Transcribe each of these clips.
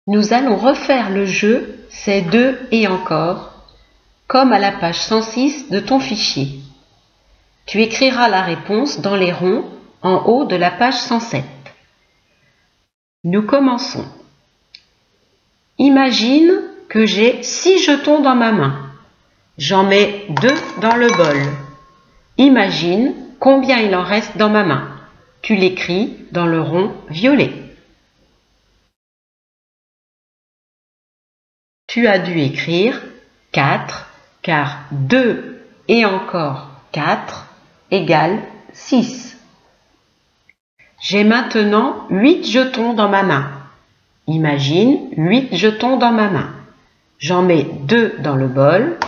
Nous allons refaire le jeu « C'est 2 et encore » comme à la page 106 de ton fichier. Tu écriras la réponse dans les ronds en haut de la page 107. Nous commençons. Imagine que j'ai 6 jetons dans ma main. J'en mets 2 dans le bol. Imagine combien il en reste dans ma main. Tu l'écris dans le rond violet. Tu as dû écrire 4 car 2 et encore 4 égale 6. J'ai maintenant 8 jetons dans ma main. Imagine 8 jetons dans ma main. J'en mets 2 dans le bol.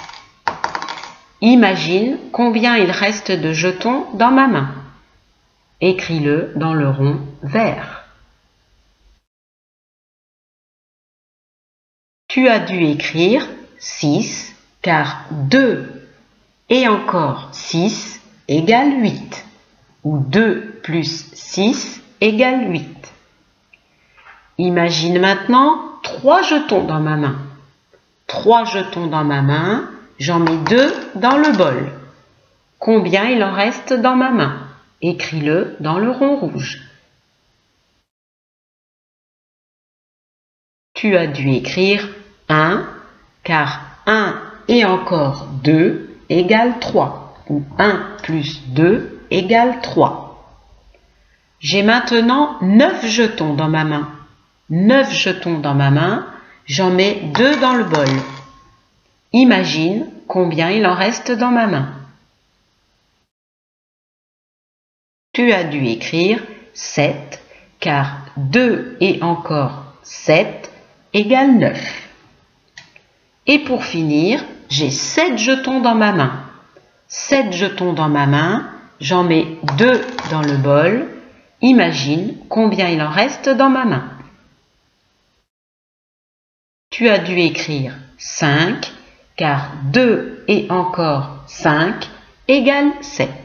Imagine combien il reste de jetons dans ma main. Écris-le dans le rond vert. Tu as dû écrire 6 car 2 et encore 6 égale 8, ou 2 plus 6 égale 8. Imagine maintenant 3 jetons dans ma main. 3 jetons dans ma main, j'en mets 2 dans le bol. Combien il en reste dans ma main? Écris-le dans le rond rouge. Tu as dû écrire 1 car 1 et encore 2 égale 3, ou 1 plus 2 égale 3. J'ai maintenant 9 jetons dans ma main. 9 jetons dans ma main, j'en mets 2 dans le bol. Imagine combien il en reste dans ma main. Tu as dû écrire 7, car 2 et encore 7 égale 9. Et pour finir, j'ai 7 jetons dans ma main. 7 jetons dans ma main, j'en mets 2 dans le bol. Imagine combien il en reste dans ma main. Tu as dû écrire 5, car 2 et encore 5 égale 7.